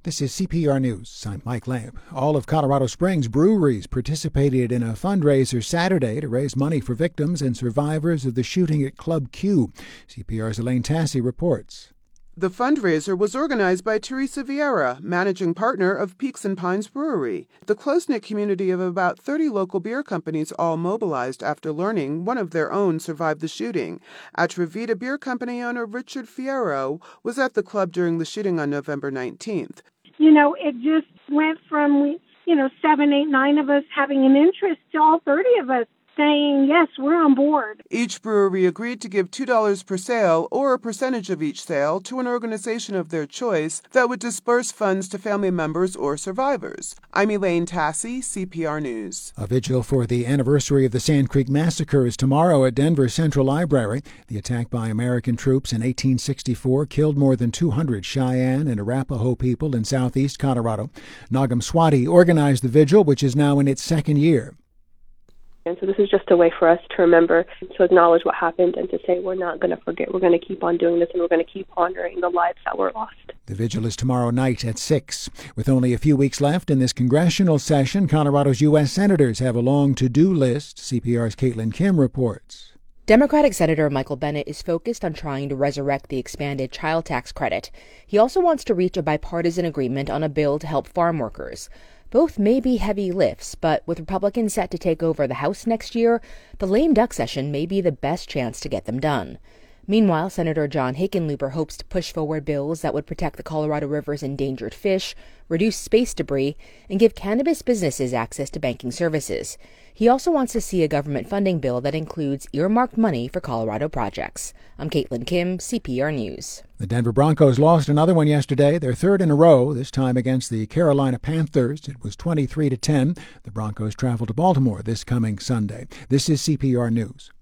This is CPR News. I'm Mike Lamb. All of Colorado Springs breweries participated in a fundraiser Saturday to raise money for victims and survivors of the shooting at Club Q. CPR's Elaine Tassi reports. The fundraiser was organized by Teresa Vieira, managing partner of Peaks and Pines Brewery. The close-knit community of about 30 local beer companies all mobilized after learning one of their own survived the shooting. Atrevida Beer Company owner Richard Fierro was at the club during the shooting on November 19th. It just went from, 7, 8, 9 of us having an interest to all 30 of us saying, yes, we're on board. Each brewery agreed to give $2 per sale or a percentage of each sale to an organization of their choice that would disperse funds to family members or survivors. I'm Elaine Tassi, CPR News. A vigil for the anniversary of the Sand Creek Massacre is tomorrow at Denver Central Library. The attack by American troops in 1864 killed more than 200 Cheyenne and Arapaho people in southeast Colorado. Nagam Swati organized the vigil, which is now in its second year. And so this is just a way for us to remember, to acknowledge what happened, and to say we're not going to forget. We're going to keep on doing this, and we're going to keep honoring the lives that were lost. The vigil is tomorrow night at 6. With only a few weeks left in this congressional session, Colorado's U.S. senators have a long to-do list. CPR's Caitlin Kim reports. Democratic Senator Michael Bennet is focused on trying to resurrect the expanded child tax credit. He also wants to reach a bipartisan agreement on a bill to help farm workers. Both may be heavy lifts, but with Republicans set to take over the House next year, the lame duck session may be the best chance to get them done. Meanwhile, Senator John Hickenlooper hopes to push forward bills that would protect the Colorado River's endangered fish, reduce space debris, and give cannabis businesses access to banking services. He also wants to see a government funding bill that includes earmarked money for Colorado projects. I'm Caitlin Kim, CPR News. The Denver Broncos lost another one yesterday, their third in a row, this time against the Carolina Panthers. It was 23-10. The Broncos travel to Baltimore this coming Sunday. This is CPR News.